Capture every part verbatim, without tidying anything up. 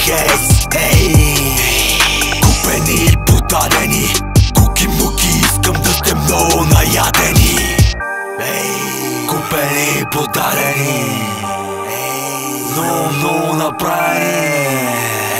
хейс. Ей, купени и подадени, куки-муки, искам да сте много наядени. Ей, купени и подадени, много, много направени.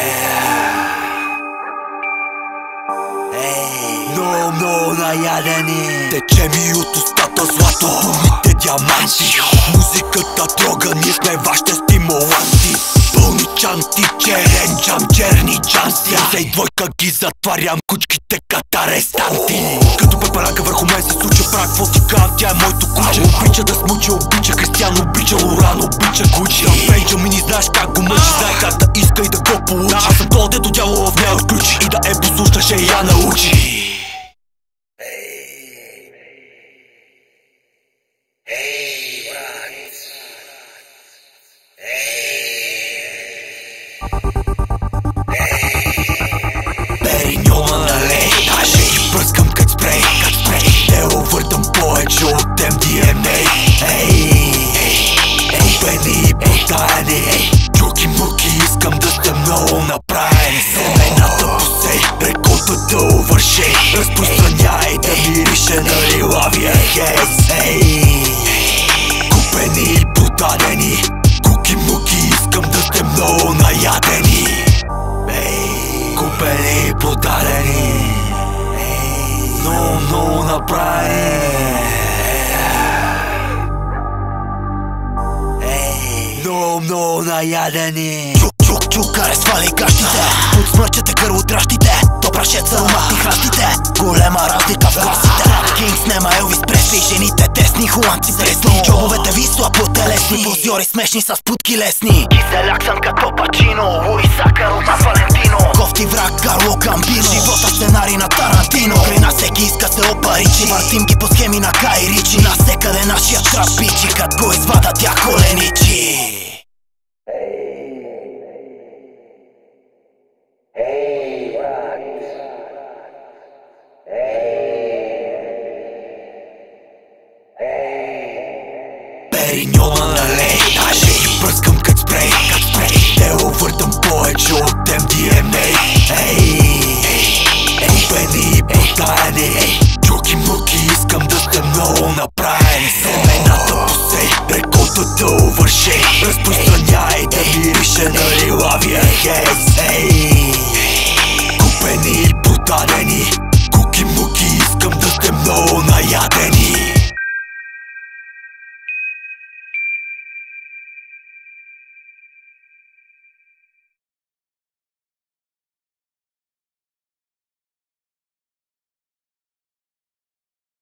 Много, много наядени. Тече ми от устата злато, думите диаманти. Музиката дрога, ние сме вашите стимуланти. Пълни чанти, черен джам, черни джанси. Сей двойка ги затварям, кучките като арестанти. Като пепелянка върху мен се случва прак, какво ти казвам, тя е моето куче. Обича да смуча, обича Кристиан, обича Лоран, обича Гучи. Там Бенджамин и знаеш как го мъчи, знае как да иска и да го получи. Аз съм то, дето дявола в нея отключи и да е послушнаше и я научи. Периньона налей, даже ги пръскам кът спрей, кът спрей. Тело въртам повече от Ем Ди Ем Ей. Ей, купени и подаяни, чуки-муки, искам да сте много направени. Семената посей, реколтата увършей, разпространяй да мирише на лилавия хейс. Ей, купени и подадени, куки-муки, искам да сте много наядени. Ей, купени и подадени, много, много направени. Много, много наядени. Чук, чук, каре свали гащите, под смърчете гърлотращите, то прашец ароматни храстите, голема разлика в класите. Кингс нема Елвис Пресли, жените тесни, холандци пресни, джобовете ви слабо-телесни, позиори смешни с путки лесни. Киселяк съм като Пачино, Луис Акарома Валентино, кофти враг Карло Гамбино, живота сценарий на Тарантино. При нас всеки иска се опаричи, въртим ги по схеми на Кай Ричи. Насекъде нашия трап бичи, кът го извадат тя коленичи.